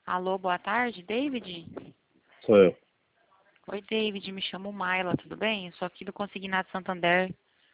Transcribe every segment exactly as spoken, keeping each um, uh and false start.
Alô, boa tarde, David? Sou eu. Oi, David, me chamo Maila, tudo bem? Eu sou aqui do Consignado Santander.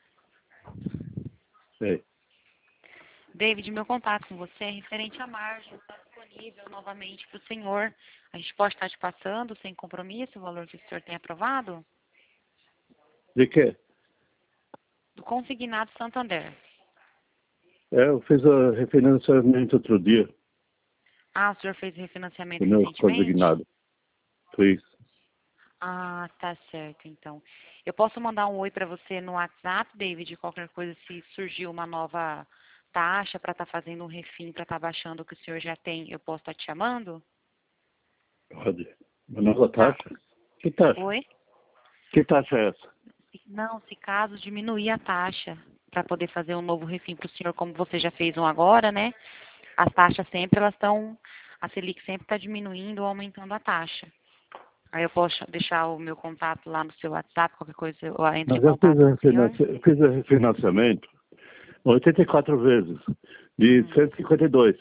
Sei. David, meu contato com você é referente à margem, está disponível novamente para o senhor. A gente pode estar te passando, sem compromisso, o valor que o senhor tem aprovado? De quê? Do Consignado Santander. É, eu fiz o refinanciamento outro dia, Ah, o senhor fez refinanciamento do meu recentemente? consignado. Fiz. Ah, tá certo, então. Eu posso mandar um oi para você no WhatsApp, David, qualquer coisa, se surgir uma nova taxa para estar fazendo um refim, para estar baixando o que o senhor já tem, eu posso estar te chamando? Pode. Uma nova Tá. taxa? Que taxa? Oi? Que taxa é essa? Não, se caso diminuir a taxa, para poder fazer um novo refim para o senhor, como você já fez um agora, né? As taxas sempre, elas estão, a Selic sempre está diminuindo ou aumentando a taxa. Aí eu posso deixar o meu contato lá no seu WhatsApp, qualquer coisa eu entre em Mas eu fiz contato o com o senhor. refinanci- eu fiz o refinanciamento oitenta e quatro vezes, de Hum. cento e cinquenta e dois.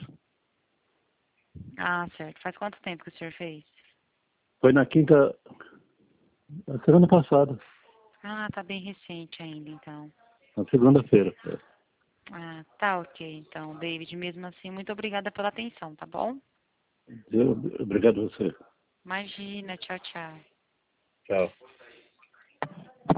Ah, certo. Faz quanto tempo que o senhor fez? Foi na quinta, na semana passada, Ah, tá bem recente ainda, então. na segunda-feira. Ah, tá ok, então, David. Mesmo assim, muito obrigada pela atenção, tá bom? Eu, obrigado a você. Imagina, tchau, tchau. Tchau.